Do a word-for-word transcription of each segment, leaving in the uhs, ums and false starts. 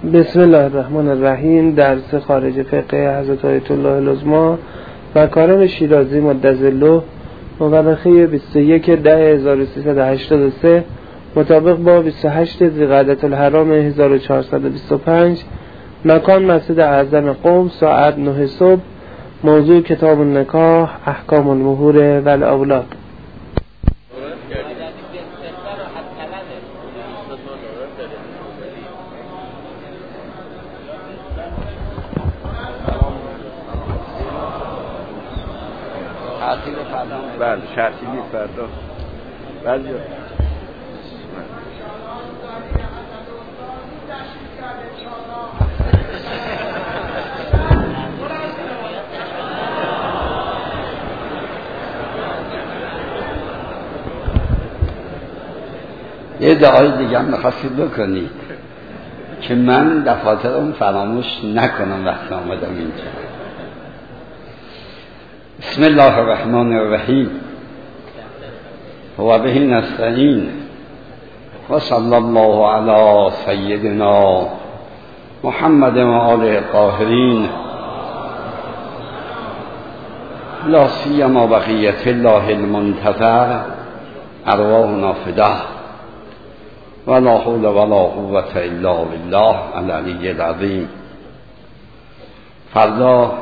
بسم الله الرحمن الرحیم. درس خارج فقه حضرت آیت الله العظمی و کارم شیرازی مدظله مورخه بیست و یک ده هزار و سیصد و هشتاد و سه مطابق با بیست و هشت ذی‌قعدة الحرام هزار و چهارصد و بیست و پنج. مکان مسجد اعظم قم، ساعت نه صبح. موضوع کتاب النکاح، احکام المهور و الاولاد. بله شرطی نیست فردا. بله یه دعای دیگه هم می‌خواستید بکنید که من دفاترم فراموش نکنم وقتی آمدم اینجا. بسم الله الرحمن الرحیم و به نستعین و صلی الله علی سیدنا محمد و آله الطاهرین لا سیما بقیة الله المنتظر ارواحنا فداه و لا حول و لا قوة الا بالله العلی العظیم. فردا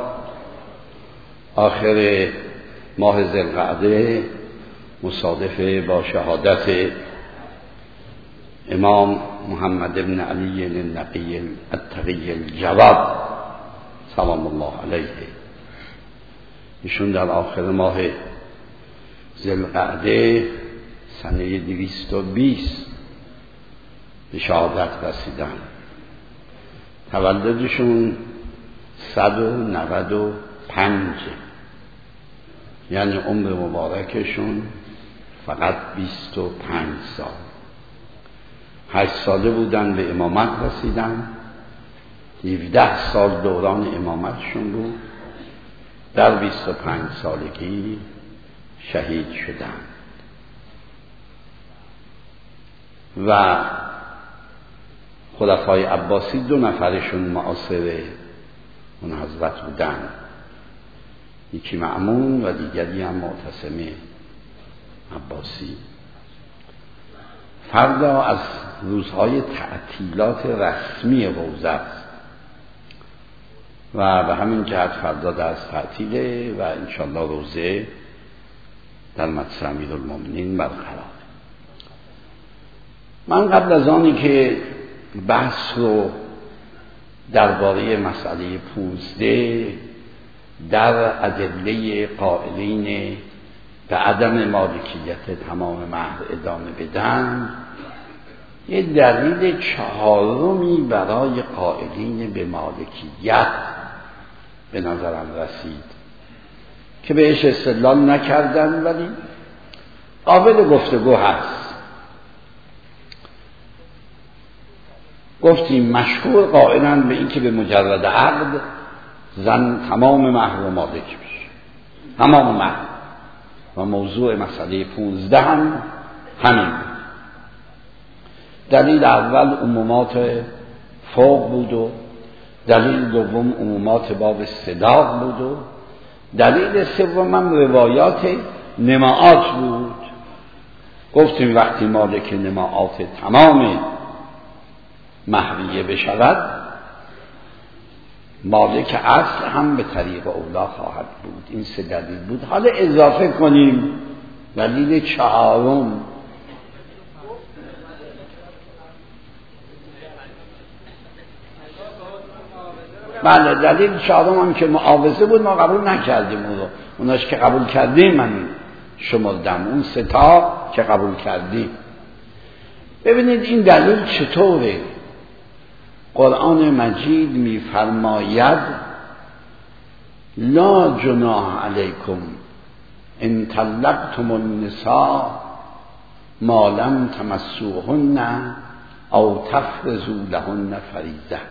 آخر ماه ذوالقعده مصادف با شهادت امام محمد بن علی النقی التقی الجواد سلام الله علیه. ایشون در آخر ماه ذوالقعده سنه دویست و بیست به شهادت رسیدن. تولدشون صد و نود و پنج، یعنی عمر مبارکشون فقط بیست و پنج سال. هشت ساله بودن به امامت رسیدن، هفده سال دوران امامتشون بود، در بیست و پنج سالگی شهید شدن و خلفای عباسی دو نفرشون معاصر اون حضرت بودن، یکی مأمون و دیگری هم معتصم عباسی. فردا از روزهای تعطیلات رسمی حوزه است و به همین جهت فردا درس تعطیله و انشالله روزه در مدرسه امیرالمومنین برقراره. من قبل از آنی که بحث رو درباره مسئله پونزده در ادله قائلین به عدم مالکیت تمام مهر ادامه بدن، یه دلیل چهارمی برای قائلین به مالکیت به نظرم رسید که بهش استدلال نکردن ولی قابل گفتگو هست. گفتیم مشهور قائلن به این که به مجرد عقد زن تمام مهر و مالک بشه، تمام مهر، و موضوع مسئله پونزده هم همین. دلیل اول عمومات فوق بود و دلیل دوم عمومات باب صداق بود و دلیل سوم هم روایات نماعات بود. گفتیم وقتی مالک نماعات تمام مهریه بشود، مالک اصل هم به طریق اولا خواهد بود. این سه دلیل بود. حالا اضافه کنیم دلیل چهارم. بله دلیل چهارم هم که معاوضه بود، ما قبول نکردیم اون رو. اوناش که قبول کردیم من شمردم، اون سه تا که قبول کردیم. ببینید این دلیل چطوره. قرآن مجید می‌فرماید لا جناح علیکم ان طلقتم النساء ما لم تمسوهن او تفرضوا لهن فریضه.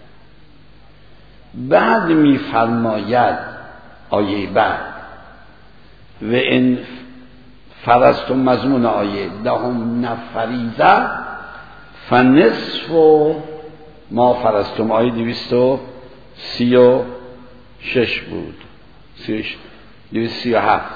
بعد می‌فرماید آیه بعد و ان فرضتم مضمون آیه لهم فریضه فنصف ما فرستم آیه دویست و سی و شش بود، دویست سی و هفت.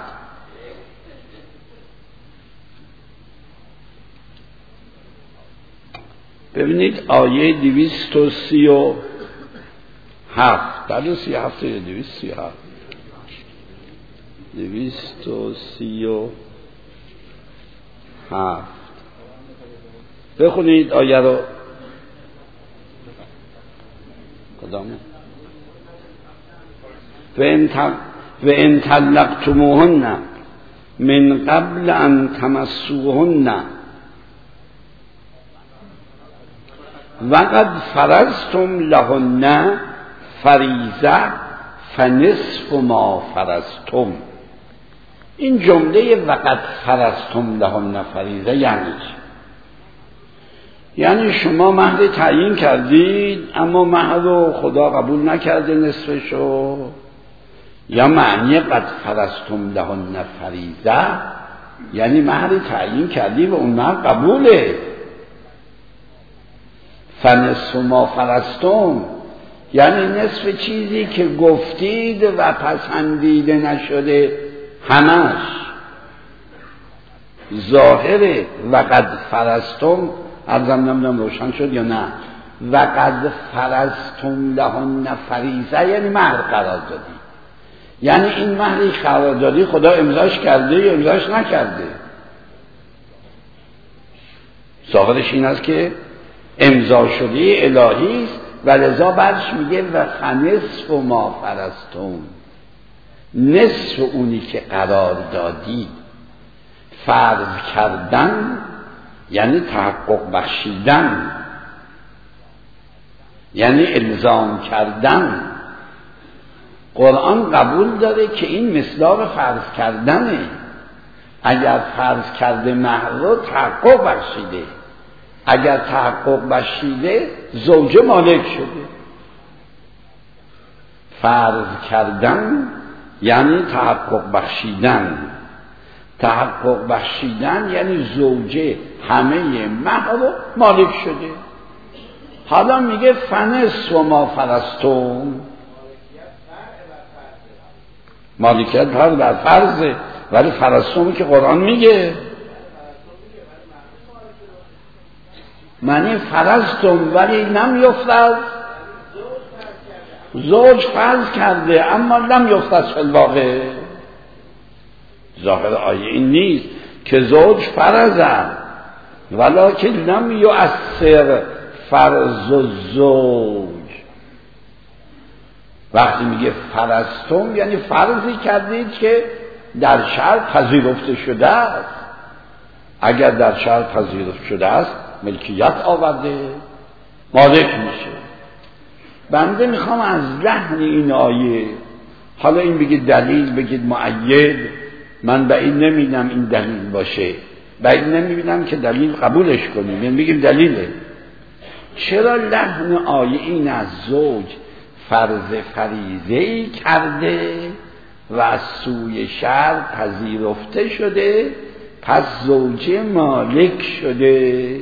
ببینید آیه دویست و سی و هفت، دویست سی و هفت یا دویست سی و هفت، دویست و سی و هفت. بخونید آیه رو. کدامه؟ و ان طلقتموهن من قبل ان تمسوهن وقد فرضتم لهن فریضه فنصف ما فرضتم. این جمله وقد فرضتم لهن فریضه یعنی یعنی شما مهر تعیین کردید اما مهر رو خدا قبول نکرده نصفشو، یا معنی قد فرضتم لهن فریضه یعنی مهر تعیین کردی و اون مهر قبوله. فنصف ما فرضتم یعنی نصف چیزی که گفتید و پسندیده نشده همش. ظاهره وقد فرضتم ارزم نمیدونم روشن شد یا نه. وقد فرضتم لهن فریضه یعنی مهر قرار دادی، یعنی این مهری قرار دادی خدا امضاش کرده یا امضاش نکرده. ظاهرش این است که امضا شده الهی است و لذا بعدش میگه و فنصف ما فرضتم، نصف اونی که قرار دادی. فرض کردن یعنی تحقق بخشیدن، یعنی الزام کردن. قرآن قبول داره که این مصداق فرض کردنه. اگر فرض کرده مهر رو تحقق بخشیده، اگر تحقق بخشیده زوجه مالک شده. فرض کردن یعنی تحقق بخشیدن، تحقق بخشیدن یعنی زوجه همه مهر رو مالک شده. حالا میگه فنصف و ما فرضتم، مالکیت فرض بر فرضه، ولی فرضتم که قرآن میگه معنی فرضتم ولی نمیفتد. زوج فرض کرده اما لم یفتد فی الواقع. ظاهر آیه این نیست که زوج فرضه ولکن لم یؤثر فرض الزوج. وقتی میگه فرضتم یعنی فرضی کردید که در شرع پذیرفته شده است. اگر در شرع پذیرفته شده است ملکیت آورده، مالک میشه. بنده میخوام از لحن این آیه، حالا این بگید دلیل بگید مؤید، من به این نمیدم این دلیل باشه، به این نمیبینم که دلیل قبولش کنیم، یعنی بگیم دلیله. چرا لحن آیه این از زوج فرض فریضه‌ای کرده و از سوی شرع پذیرفته شده، پس زوجه مالک شده.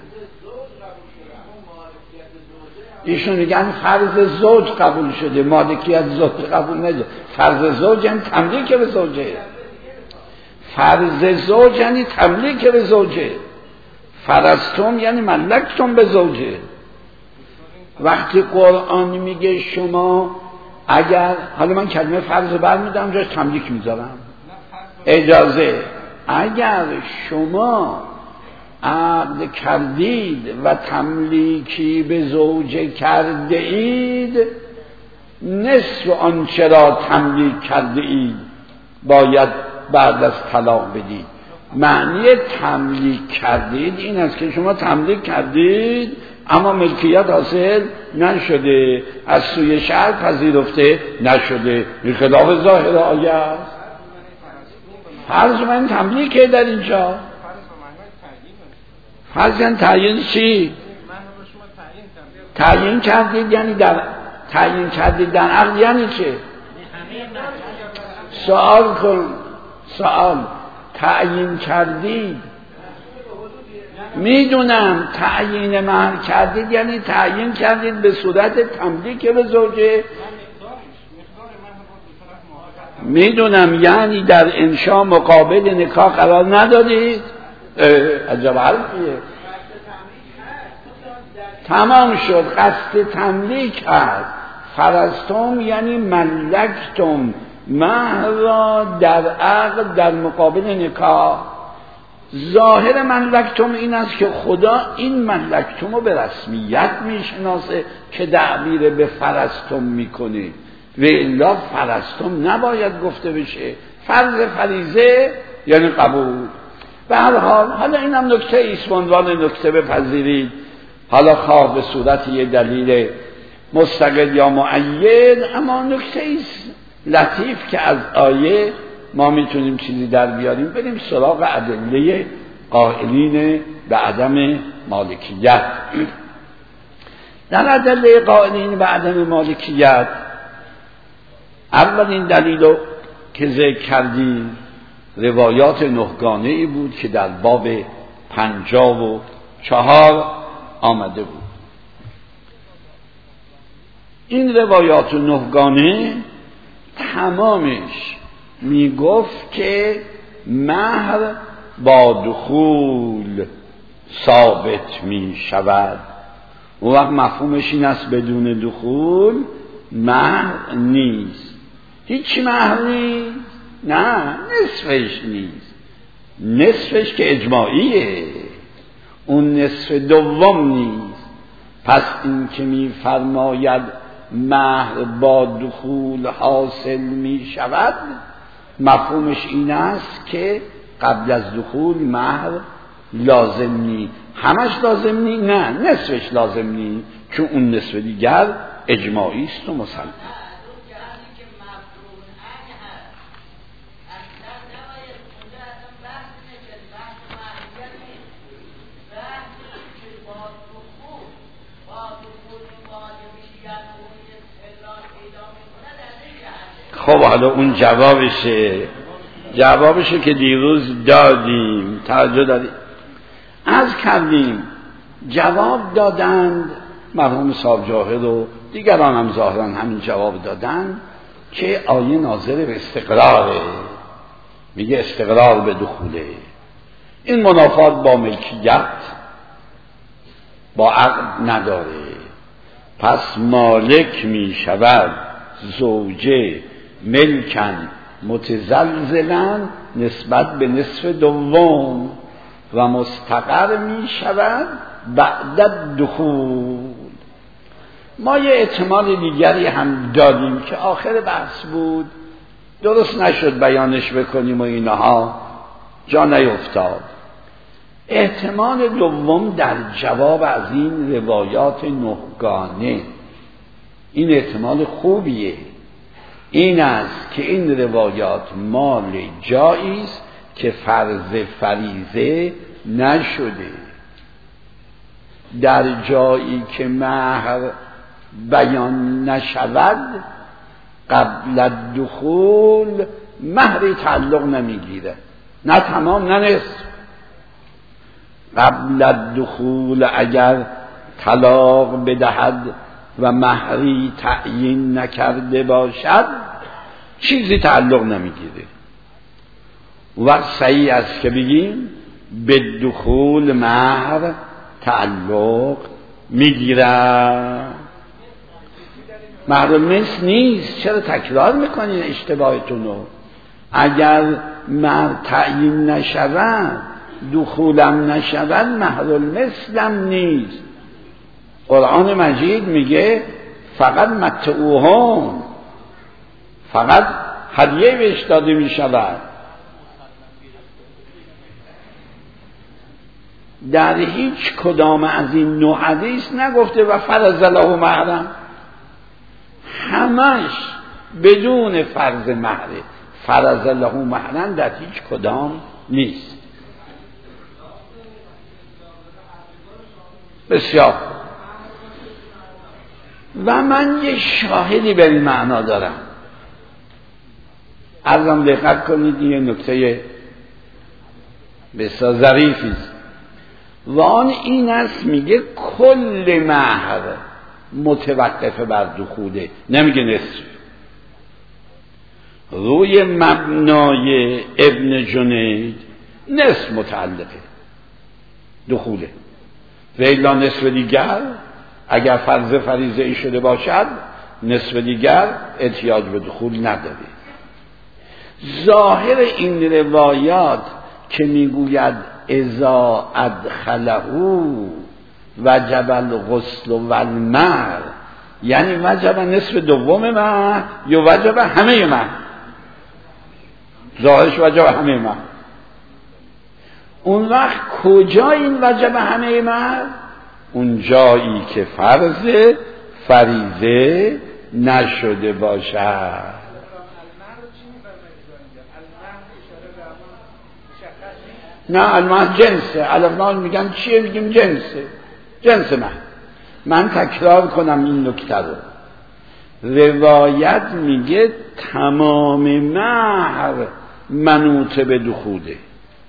ایشون میگن فرض زوج قبول شده، مالکیت زوج قبول نشده. فرض زوج یعنی تملیک به زوجه، فرض زوج یعنی تملیک به زوجه، فرضتم یعنی ملکتم به زوجه. وقتی قرآن میگه شما اگر، حالا من کلمه فرض برمیدارم جاش تملیک میذارم، اجازه، اگر شما عقد کردید و تملیکی به زوجه کرده اید، نصف آنچه را تملیک کرده اید باید بعد از طلاق بدید. معنی تملیک کردید این است که شما تملیک کردید اما ملکیت حاصل نشده، از سوی شرع پذیرفته نشده. این خلاف ظاهر آیه است. فرض من تملیکه در اینجا. فرض یعنی تعیین چی؟ تعیین کردید یعنی در تعیین کردید در عقد یعنی چه؟ سوال کن، سوال تعیین کردید میدونم تعیین مهر کردید یعنی تعیین کردید به صورت تملیک به زوجه. میدونم یعنی در انشاء مقابل نکاح قرار ندادید. عجب حرفیه. تمام شد. قصد تملیک هست. فرستم یعنی ملکتم مهر را در عقد در مقابل نکاح. ظاهر ملکتم این است که خدا این ملکتم رو به رسمیت میشناسه که تعبیر به فرستم میکنه و الا فرستم نباید گفته بشه. فرض فریضه یعنی قبول. به هر حال حالا اینم نکته ایست، عنوان نکته بپذیرید، حالا خواه به صورت یه دلیل مستقل یا معید، اما نکته ایست لطیف که از آیه ما میتونیم چیزی در بیاریم. بریم سراغ ادله قائلین به عدم مالکیت. در ادله قائلین به عدم مالکیت اولین دلیل رو که ذکر کردیم روایات نهگانه ای بود که در باب پنجاه و چهار آمده بود. این روایات نهگانه تمامش می گفت که مهر با دخول ثابت می شود. اون وقت مفهومش این است بدون دخول مهر نیست. هیچ مهر نیست؟ نه، نصفش نیست. نصفش که اجماعیه، اون نصف دوم نیست. پس این که می فرماید مهر با دخول حاصل می شود مفهومش این است که قبل از دخول مهر لازم نی. همش لازم نی؟ نه، نصفش لازم نی، چون اون نصف دیگر اجماعی است و مسلم. خب حالا اون جوابشه جوابشه که دیروز دادیم. توجه داریم. عرض کردیم جواب دادند مرحوم صاحب جاهد و دیگران هم ظاهرا همین جواب دادند که آیه ناظر به استقراره، میگه استقرار به دخوله. این منافات با ملکیت با عقد نداره. پس مالک می شود زوجه ملکن متزلزلن نسبت به نصف دوم و مستقر می شود بعد دخول. ما یه احتمال دیگری هم دادیم که آخر بحث بود، درست نشد بیانش بکنیم و اینها جا نیفتاد. احتمال دوم در جواب از این روایات نهگانه، این احتمال خوبیه، این است که این روایات مال جایی است که فرض فریضه نشده. در جایی که مهر بیان نشود قبل دخول مهری تعلق نمیگیره، نه تمام نه نصف. قبل دخول اگر طلاق بدهد و مهری تعیین نکرده باشد چیزی تعلق نمیگیره. وقت صحیح است که بگیم به دخول مهر تعلق میگیره. مهر المس نیست. چرا تکرار میکنین اشتباهتون رو؟ اگر مهر تعیین نشود دخولم نشود مهر المثلم نیست. قرآن مجید میگه فقط متعوهم، فقط هدیه بهش داده میشود. در هیچ کدام از این نوع حدیث نگفته و فرض له مهرم، همش بدون فرض مهره. فرض له مهرم در هیچ کدام نیست. بسیار. و من یه شاهدی به این معنا دارم. عرضم دقت کنید، یه نکته بسیار ظریفی است. و آن این است میگه کل مهر متوقف بر دخوله، نمیگه نصف. روی مبنای ابن جنید نصف متعلقه دخوله و الا نصف دیگر اگر فرض فریضه ای شده باشد نصف دیگر احتیاج به دخول نداره. ظاهر این روایات که میگوید اذا ادخله وجب الغسل والمهر، یعنی وجب نصف دوم مهر یا وجب همه مهر؟ ظاهرش وجب همه مهر. اون وقت کجا این وجب همه مهر؟ اون جایی که فرض فریضه نشده باشد. نه المهر جنسه، علماء میگن چیه؟ میگیم جنسه، جنس مهر. من تکرار کنم این نکته رو. روایت میگه تمام مهر منوط به دخوله.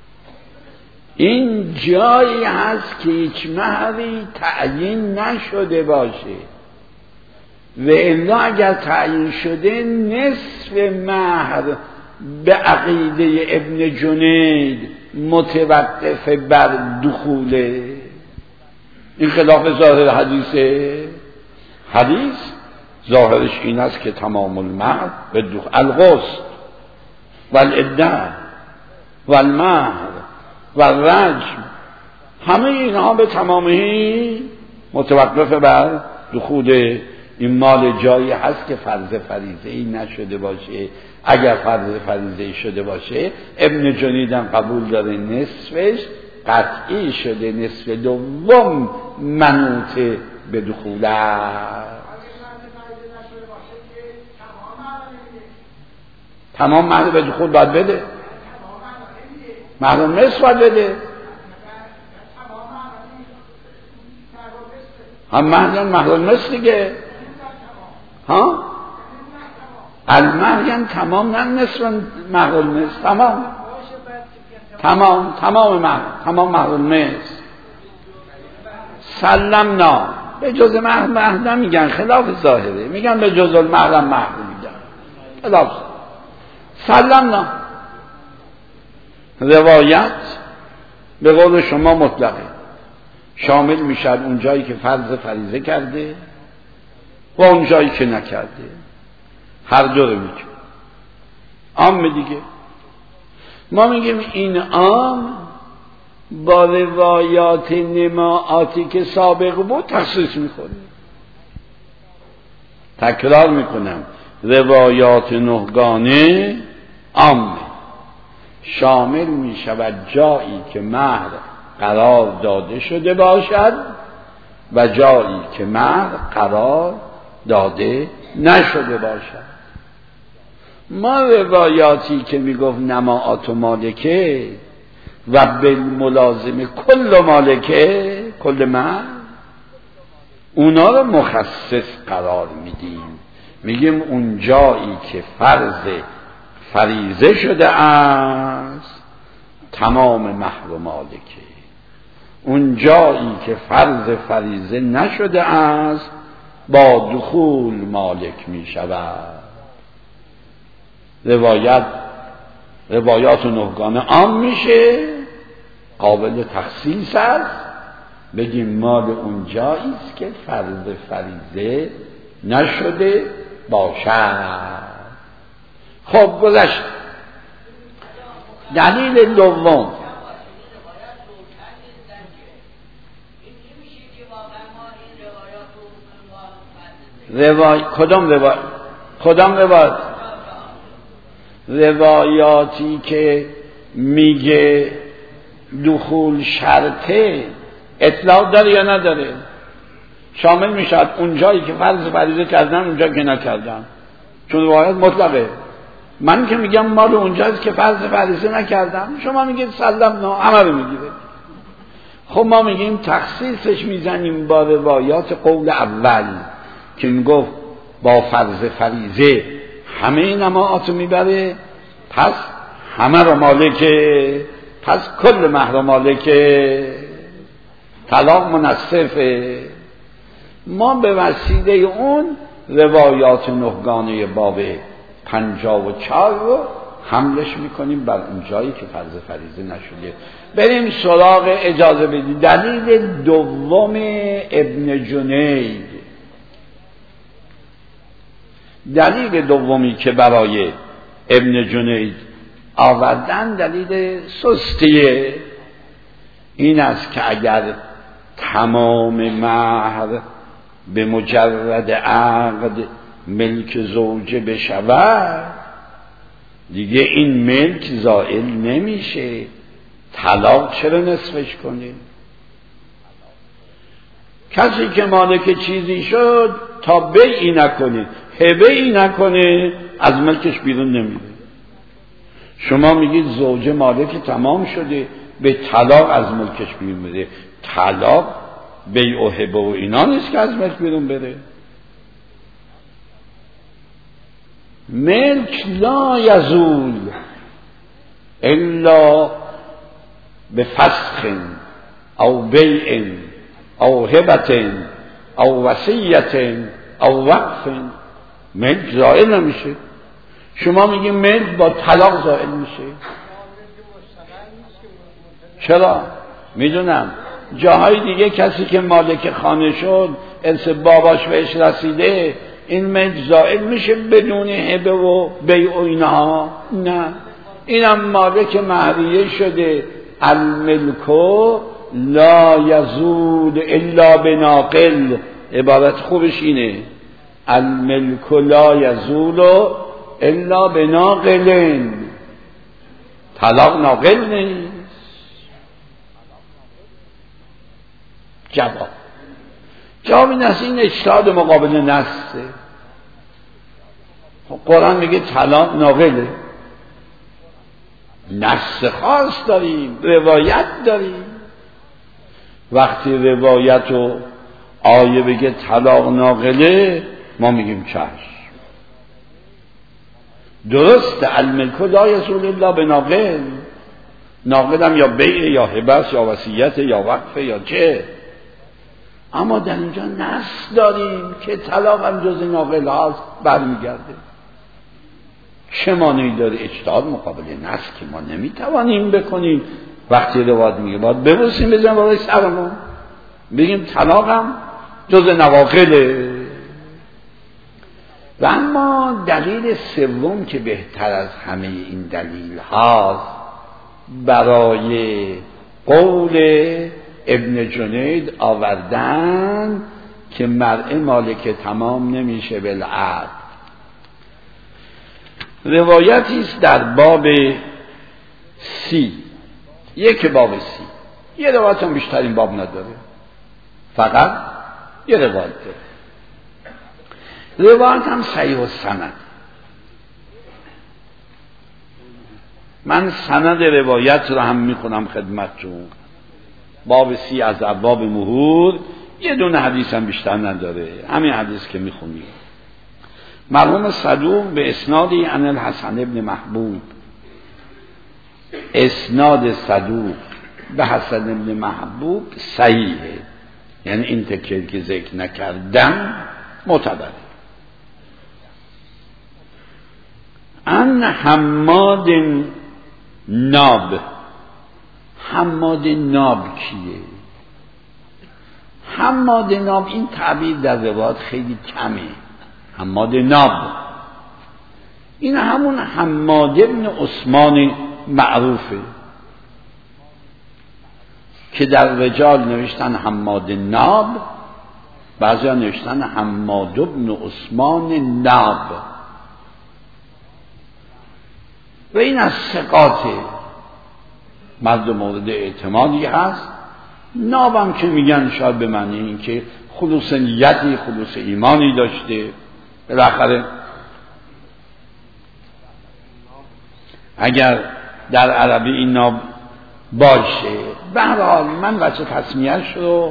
این جایی هست که هیچ مهری تعیین نشده باشه و الا اگر تعیین شده نصف مهر به عقیده ابن جنید متوقف بر دخوله. این خلاف ظاهر حدیثه. حدیث ظاهرش این است که تمام المهر به دخول، الغسل والعده والمهر والرجم، همه اینها به تمامی متوقف بر دخول. این مال جایی هست که فرض فریضه ای نشده باشه. اگر فرض فریضه ای شده باشه ابن جنید هم قبول داره نصفش قطعی شده، نصف دوم منوط به دخول است. تمام مهر به دخول باید بده، مهر نصف باید بده. هم مهر مهر نصف دیگه. ها المهر یعنی تمام، نه نصف مهر نصف، تمام تمام تمام مهر، تمام مهر نصف. سلمنا به جز مهر مهر نمیگن، خلاف ظاهره، میگن به جز المهر مهر میگن، خلاف. سلمنا روایت به قول شما مطلقه، شامل میشد اون جایی که فرض فریضه کرده و اون جایی که نکرده، هر دو رو میگه. عام دیگه ما میگیم این عام با روایات نماعاتی که سابق بود تخصیص میکنه. تکرار میکنم، روایات نهگانه عامه، شامل میشود جایی که مهر قرار داده شده باشد و جایی که مهر قرار داده نشده باشد. ما روایاتی که میگفت نماعات و مالکه و بالملازمه کل مالکه، کل مهر، اونا رو مخصص قرار میدیم، میگیم اون جایی که فرض فریضه شده است تمام مهر و مالکه، اون جایی که فرض فریضه نشده است با دخول مالک می شود. روایت روایات نهگانه عام میشه، قابل تخصیص است، بگیم مال اون جایی است که فرض فریضه نشده باشد. خب گذشت. دلیل دوم، روای کدام روایت کدام روایت روایاتی که میگه دخول شرطه اطلاق داره یا نداره؟ شامل میشد اون جایی که فرض فریضه کردن، اون جایی که نکردن، چون روایت مطلقه. من که میگم مال اونجاست که فرض فریضه نکردم، شما میگید سلم نه، همه رو میگیره. خب ما میگیم تخصیصش میزنیم با روایات قول اول که میگفت با فرض فریضه همه نماعات میبره، پس همه رو مالکه، پس کل مهر مالکه. طلاق منصفه. ما به وسیله اون روایات نهگانه باب پنجاه و چهار رو حملش میکنیم بر اون جایی که فرض فریضه نشده. بریم سراغ، اجازه بدید، دلیل دوم ابن جنید. دلیل دومی که برای ابن جنید آوردن دلیل سستیه، این است که اگر تمام مهر به مجرد عقد ملک زوجه بشود دیگه این ملک زائل نمیشه، طلاق چرا نصفش کنه؟ کسی که مالک چیزی شد تا بیعی نکنه، هبه‌ای نکنه، از ملکش بیرون نمیره. شما میگید زوجه مالک تمام شده، به طلاق از ملکش بیرون بره. طلاق بیع و هبه و اینا نیست که از ملک بیرون بره. ملک لا یزول الا بفسخ او بیع او هبه او وصیت او وقف. ملک زائل نمیشه. شما میگین ملک با طلاق زائل میشه. چرا؟ میدونم جاهای دیگه کسی که مالک خانه شد، ارث باباش بهش رسیده، این ملک زائل میشه بدون هبه و بیع و اینها؟ نه، اینم مالک مهریه شده. الملک لا یزول الا بناقل. عبارت خوبش اینه، الملک لا یزول الا بناقل. طلاق ناقل نیست. جواب جواب این است، این اجتهاد مقابل نصه. قرآن میگه طلاق ناقله. نص خاص داریم، روایت داریم. وقتی روایت و آیه بگه طلاق ناقله، ما میگیم چشم. درسته، الملک لا یزول الا بناقل. ناقل هم یا بیع یا هبه یا وصیت یا وقف یا چه. اما در اینجا نص داریم که طلاق هم جز ناقل هاست، برمیگرده. چه مانعی داره؟ اجتهاد مقابل نص که ما نمیتوانیم بکنیم. وقتی روایت میگه باید ببوسیم بزنیم برای سرمون، بگیم طلاق هم جز نواقله. و اما دلیل سوم که بهتر از همه این دلیل هاست برای قول ابن جنید آوردن که مرء مالک تمام نمیشه بالعقد. روایتی است در باب سی، یک باب سی، یه روایت هم بیشتر این باب نداره، فقط یه روایت داره. روایت هم صحیح السند. من سند روایت رو هم میخونم خدمتتون. باب سی از ابواب مهور، یه دونه حدیث هم بیشتر نداره، همین حدیث که میخونیم. مرحوم صدوق به اسنادی عن الحسن ابن محبوب، اسناد صدوق به حسن ابن محبوب صحیحه، یعنی این تکیه که ذکر نکردم معتبره. ان حماد ناب. حماد ناب کیه؟ حماد ناب، این تعبیر در روایات خیلی کمه. حماد ناب این همون حماد ابن عثمان معروفه که در رجال نوشتن حماد ناب، بعضی ها نوشتن حماد ابن عثمان ناب، و این از ثقات مرد مورد اعتمادی هست. نابم که میگن شاید به معنی این که خلوص نیتی، خلوص ایمانی داشته. بالاخره اگر در عربی این ناب باشه، به هر حال من وجه تسمیه‌اش رو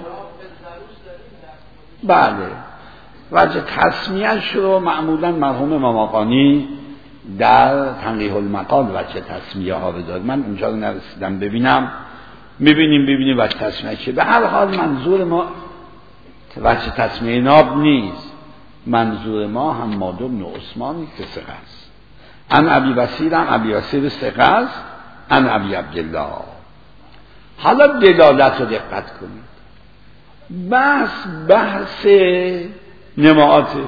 بله وجه تسمیه‌اش رو معمولا مرحوم مماقانی در تنقیح المقال وجه تسمیه ها بداد. من اونجا رو نرسیدم ببینم، میبینیم ببینیم وجه تسمیه چه. به هر حال منظور ما وجه تسمیه ناب نیست، منظور ما حماد بن عثمانی که ثقه است. ان ابی بصیر، هم ابی بصیر ثقه است، ان ابی عبدالله. حالا دلالت رو دقت کنید. بس بحث نماعاته.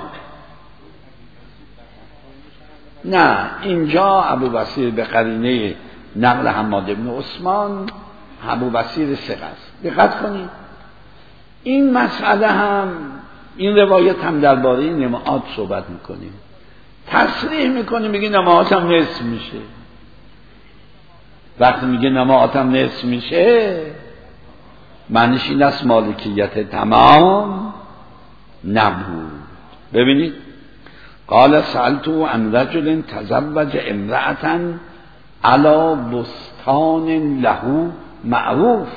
نه، اینجا ابو بصیر به قرینه نقل حماد بن عثمان ابو بصیر ثقه است. دقت کنید این مسئله هم، این روایت هم درباره نماعات صحبت میکنیم، تصریح میکنیم، میگه نماعات هم نصف میشه. وقتی میگه نماعات هم نصف میشه معنیش این است مالکیت تمام نبود. ببینید قال سألتو عن رجل تزوج امرأة علی بستان له معروف،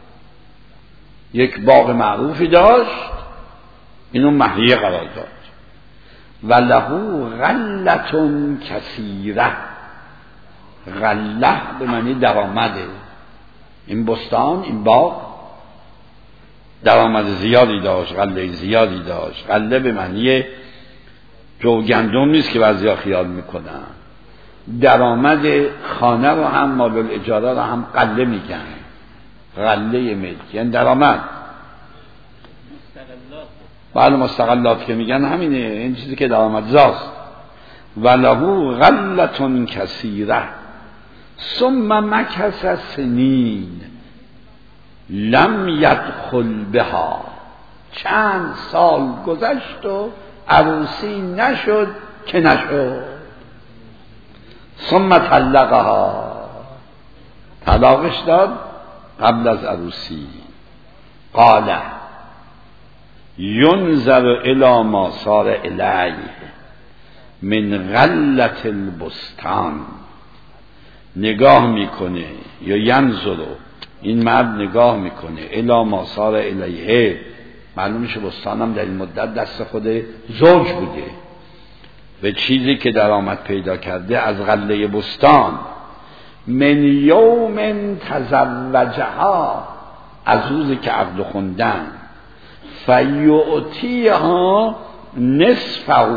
یک باغ معروفی داشت، اینو مهریه قرار داد، و له غلة کثیره. غله به معنی درآمده. این بستان، این باغ درآمد زیادی داشت، غله زیادی داشت. غله به معنی جو گندم نیست که بعضیا خیال میکنن. درآمد خانه رو هم مال الاجاره رو هم غله میگن، غله ملک یعنی درآمد. بله مستقلات که میگن همینه، این چیزی که درآمد زاست. ولهو غلة کثیره ثم مکث سنین لم یدخل بها. چند سال گذشت و عروسی نشد که نشد. ثم طلقها، طلاقش داد قبل از عروسی. قال ینظر الی ما صار الیه من غلة البستان. نگاه میکنه یا ینظر، این مرد نگاه میکنه الی ما صار الیه، معلوم میشه بستانم در این مدت دست خود زوج بوده، به چیزی که درآمد پیدا کرده از غله بستان. من یوم تزوجها، از روزی که عقد خوندن. فیعطیها نصفه،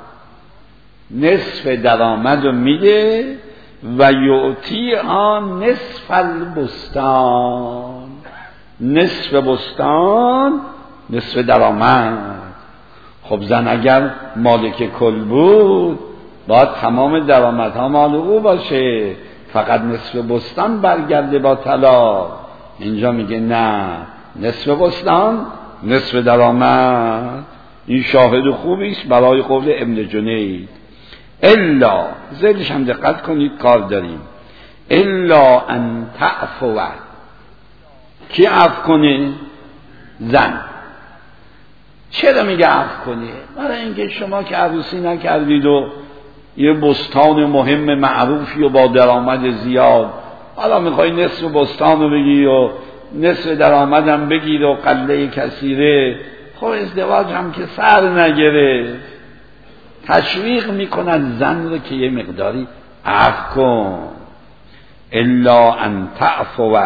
نصف درآمد رو میده. و یعطیها نصف البستان، نصف بستان نصف درآمد. خب زن اگر مالک کل بود باید تمام درآمدها مال او باشه، فقط نصف بستان برگرده با طلاق. اینجا میگه نه، نصف بستان نصف درآمد. این شاهد خوبی است برای قول ابن جنید. الا، زیدش هم دقت کنید کار داریم، الا ان تعفو. کی عفو کنه؟ زن. چرا میگه عفو کنه؟ برای اینکه شما که عروسی نکردید و یه بستان مهم معروفی و با درآمد زیاد، حالا میخوای نصف بستان رو بگی و نصف درآمدم بگیر و قله کثیره، خب ازدواج هم که سر نگره. تشویق میکنن زن رو که یه مقداری عفو کن. الا ان تعفو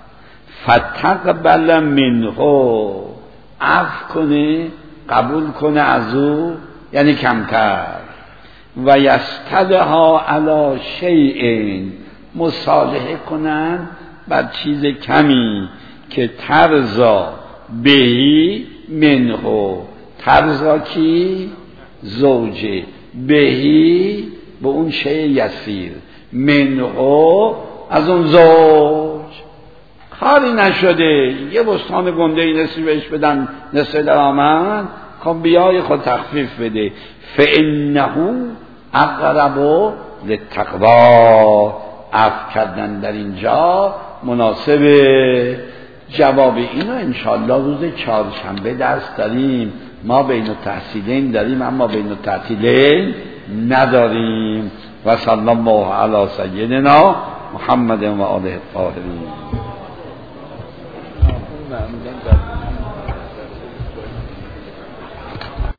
فتقبل منه، عفو کنه، قبول کنه از او، یعنی کمتر. و یستدها علی شیء، مصالحه کنن بر چیز کمی که ترزا بهی منه. ترزا کی؟ زوجه. بهی به اون شیء یسیر، منه از اون زوج. کاری نشده یه بستان گنده ای نصفی بهش بدن، نصف درآمد، خب بیای خود تخفیف بده. فانه اقرب للتقوا، عفو کردن در اینجا مناسبه. جواب اینو انشاءالله روز چهارشنبه درس داریم. ما بین التحصیلین داریم اما بین التعطیلین نداریم. و صلی الله علی سیدنا محمد و آله الطاهرین.